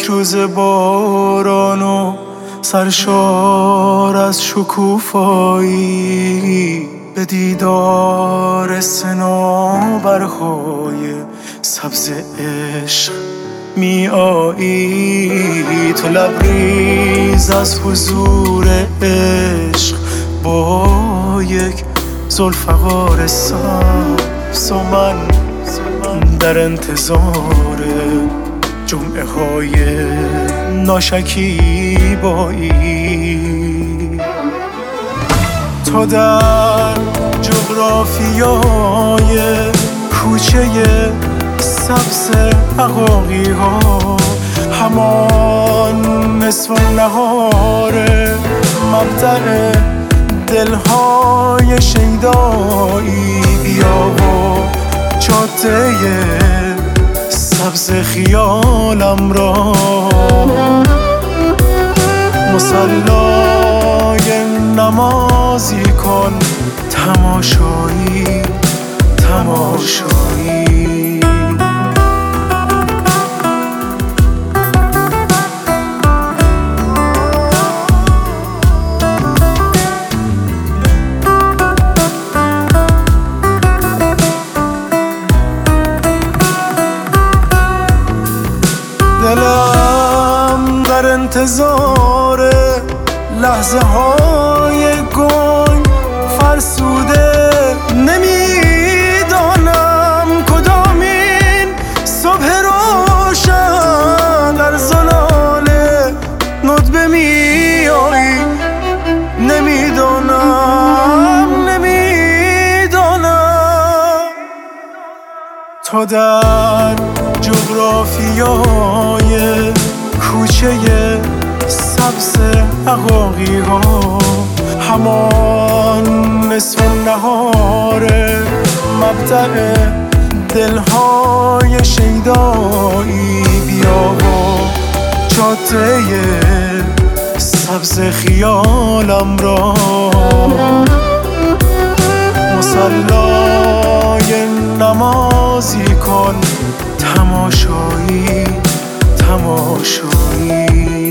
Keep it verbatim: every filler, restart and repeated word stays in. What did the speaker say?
روز باران و سرشار از شکوفایی به دیدار صنوبرهای سبز عشق می آیی. تو لبریز از حضور عشق با یک ذوالفقار سبز و من در انتظار جمعه های ناشکیبایی. تو در جغرافیای کوچه سبز عقاقی ها همان نصف نهار مبدأ دلهای شیدایی. بیا و جاده سبز خیالم را مصلای نمازی کن، تماشایی تماشایی. دلم در انتظار لحظه های گنگ فرسوده، نمیدانم کدامین صبح روشن در زلال ندبه می آیی. نمیدانم نمیدانم تو در جغرافیای کوچه سبز عقاقی ها همان نصف نهار مبدأ دلهای شیدایی. بیا و جاده سبز خیالم را مصلای نمازی کن، تماشایی تماشایی.